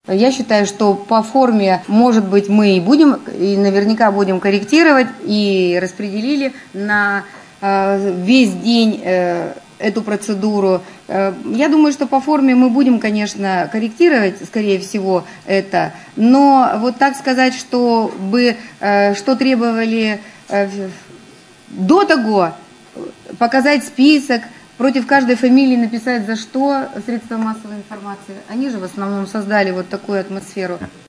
Я считаю, что по форме, может быть, мы и будем, и наверняка будем корректировать, и распределили на весь день эту процедуру. Я думаю, что по форме мы будем, конечно, корректировать, скорее всего, это, но вот так сказать, что требовали до того, показать список, против каждой фамилии написать за что средства массовой информации, они же в основном создали вот такую атмосферу.